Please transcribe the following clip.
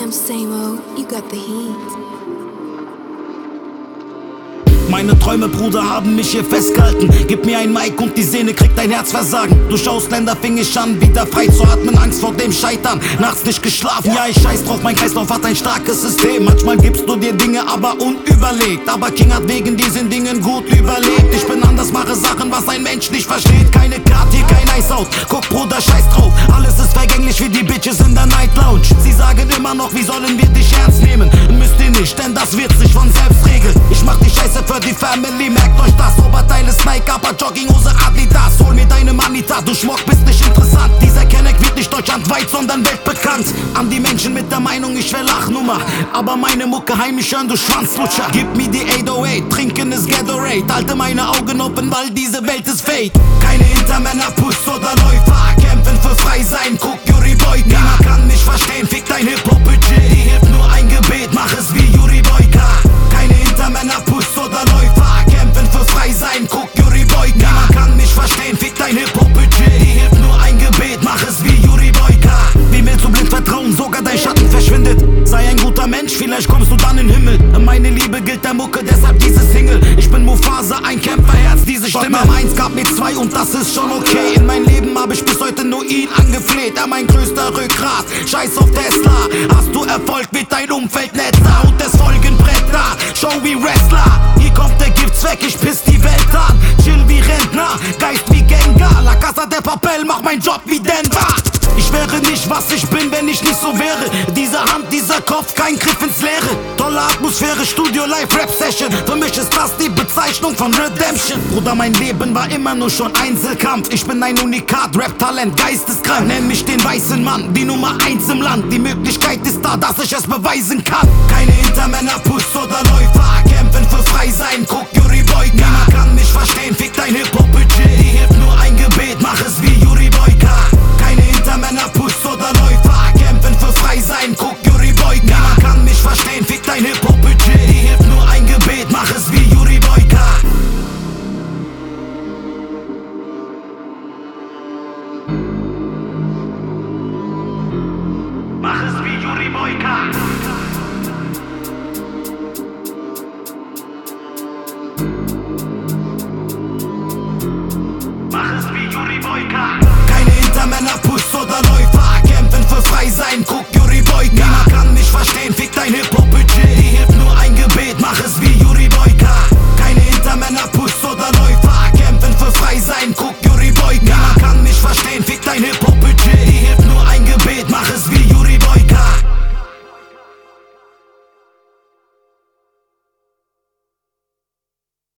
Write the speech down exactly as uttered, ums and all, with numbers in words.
old, same old, you got the heat. Meine Träume, Bruder, haben mich hier festgehalten. Gib mir ein Mic und die Sehne kriegt ein Herzversagen. Durch Ausländer fing ich an, wieder frei zu atmen, Angst vor dem Scheitern. Nachts nicht geschlafen, ja ich scheiß drauf, mein Kreislauf hat ein starkes System. Manchmal gibst du dir Dinge, aber unüberlegt. Aber King hat wegen diesen Dingen gut überlebt. Ich bin anders, mache Sachen, was ein Mensch nicht versteht. Keine Karte, hier kein Eis out. Guck, Bruder, scheiß drauf. Alles ist vergänglich wie die Bitches in der Night Lounge. Sie sagen immer noch, wie sollen wir dich ernst nehmen? Müsst ihr nicht, denn das wird sich von selbst regeln. Ich mach die Scheiße für die Family, merkt euch das. Oberteil ist Nike, aber Jogginghose Adidas. Hol mir deine Manita, du Schmuck bist nicht interessant. Dieser Kenneck wird nicht deutschlandweit, sondern weltbekannt. An die Menschen mit der Meinung, ich wär Lachnummer, aber meine Mucke heimisch hören, du Schwanzlutscher. Gib mir die acht null acht, trinken ist Gatorade. Halte meine Augen offen, weil diese Welt ist fake. Keine Hintermänner, Puss oder Läufer. Kämpfen für frei sein, guck Yuri Boyka. Niemand kann mich verstehen, fick dein Hip-Hop-Budget. Die hilft nur ein Gebet, mach es wie Yuri Boyka. Keine Hintermänner, Puss oder Läufer. Kämpfen für frei sein, guck Yuri Boyka. Niemand kann mich verstehen, fick dein Hip-Hop-Budget. Die hilft nur ein Gebet, mach es wie Yuri Boyka. Wie willst du blind vertrauen, sogar dein Schatten verschwindet. Sei ein guter Mensch, vielleicht kommst du dann in den Himmel. Meine Liebe gilt der Mucke, deshalb diese Single. Ich bin Mufasa, ein Kämpferherz, diese Stimme. Gott eins gab mir zwei und das ist schon okay. In mein Leben hab ich bis heute nur ihn angefleht. Er mein größter Rückgrat, scheiß auf Tesla. Hast du Erfolg, wird dein Umfeld netter. Und es folgen Bretter, Show wie Wrestler. Hier kommt der Giftzweck, ich piss die Welt an. Chill wie Rentner, Geist wie Gengar. La Casa de Papel, mach mein Job wie Denver. Ich wäre nicht, was ich bin, wenn ich nicht so wäre. Diese Hand, dieser Kopf, kein Griff ins Leere. Tolle Atmosphäre, Studio, Live, Rap-Session. Für mich ist das die Bezeichnung von Redemption. Bruder, mein Leben war immer nur schon Einzelkampf. Ich bin ein Unikat, Rap-Talent, geisteskrank. Nenn mich den weißen Mann, die Nummer eins im Land. Die Möglichkeit ist da, dass ich es beweisen kann. Keine Hintermänner, Puss oder Läufer.